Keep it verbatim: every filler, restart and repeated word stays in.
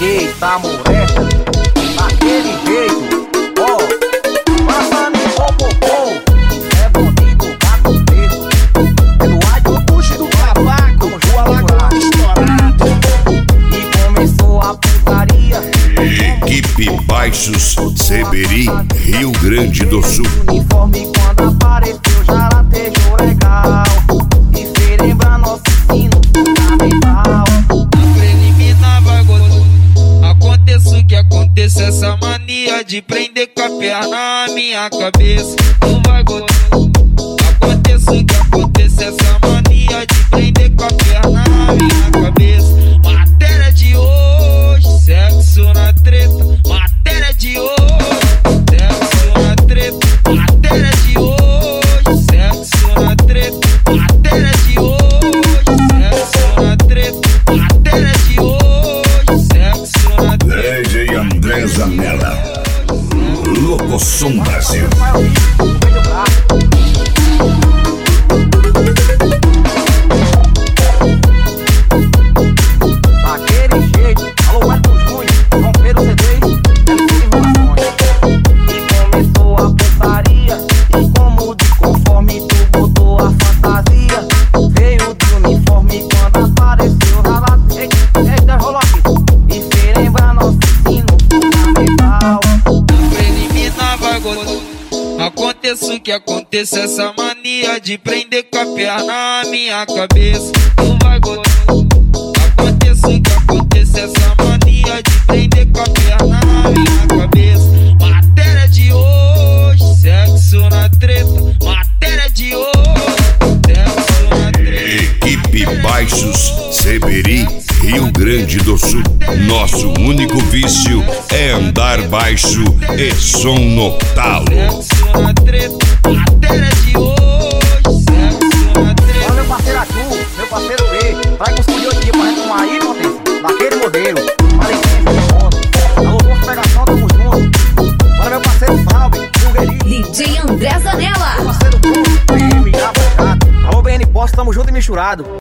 Eita, moleque, daquele jeito, ó, passando em popopô, é bonito, gato preto, é do ar do puxo do tabaco, o alagoano estourado, e começou a putaria. Equipe Baixos Seberi, Rio Grande do Sul. O uniforme quando apareceu já latejou legal, e fez lembrar nosso ensino fundamental. Aconteça o que aconteça, essa mania de prender com a perna na minha cabeça não vai gostar. Aconteça o que aconteça, essa mania de prender com a perna na minha cabeça. Matéria de hoje, sexo na treta. Matéria de hoje, sexo na treta. Matéria de hoje, sexo na treta. Matéria de hoje, sexo na treta. Matéria de hoje, sexo na treta. D J André Zanella, Locosom Brasil. Daquele jeito, alô Marcos Júnior, romperam o C D, e começou a putaria, e como de conforme tu botou a fantasia, veio de uniforme quando apareceu rala. Eita, rolou aqui, e fez lembrar nosso ensino fundamental. Preliminar vai gostar. Aconteça o que aconteça, essa mania de prender com a perna na minha cabeça não vai gostar. Aconteça o que aconteça, essa mania de prender com a perna na minha cabeça. Matéria de hoje, sexo na treta. Matéria de hoje, sexo na treta. Equipe Baixos Seberi, Rio Grande do Sul. Nosso único vício é andar baixo e som no talo. Sexo na treta. Matéria de hoje, sexo na treta. Olha meu parceiro Atu, meu parceiro B, vai conseguir hoje pra retomar aí, potência, daquele modelo. Valentim, ponto. Alô, Bolsa Pegação, tamo junto. Olha meu parceiro Salve, Bulgueirinho. D J André Zanella. Meu parceiro Bruno, M, Abacate. Alô, B N Posto, tamo junto e misturado.